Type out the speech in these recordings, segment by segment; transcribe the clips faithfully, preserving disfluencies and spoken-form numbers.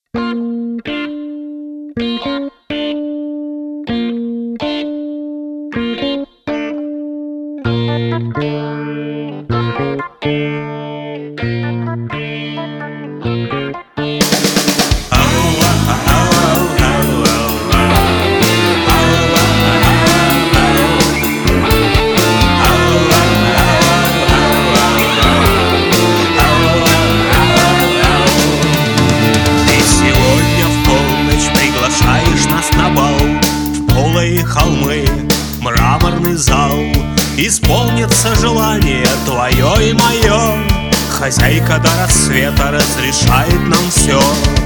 Холмы, мраморный зал, исполнится желание твое и мое. Хозяйка до рассвета разрешает нам все.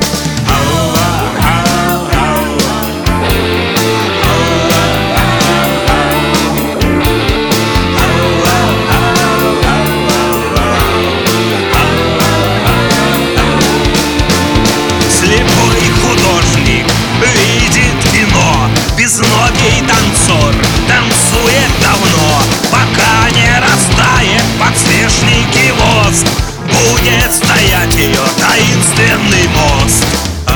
Слепой художник видит кино, безногий танцор танцует давно, пока не растает подсвечники воск, будет стоять ее таинственный мост.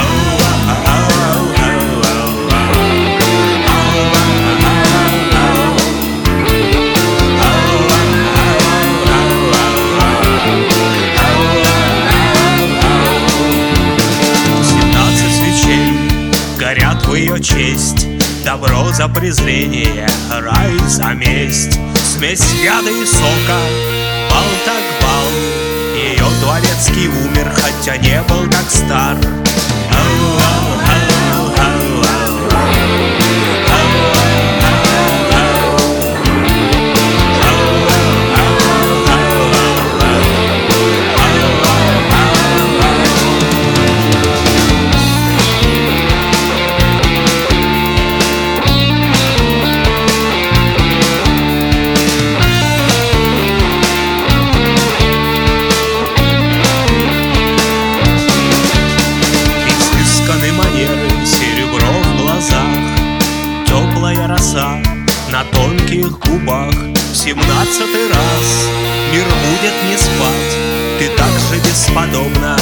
Семнадцать свечей горят в ее честь, добро за презрение, рай за месть. Смесь яда и сока, бал так бал. Ее дворецкий умер, хотя не был так стар. Роса на тонких губах. В семнадцатый раз мир будет не спать. Ты так же бесподобна,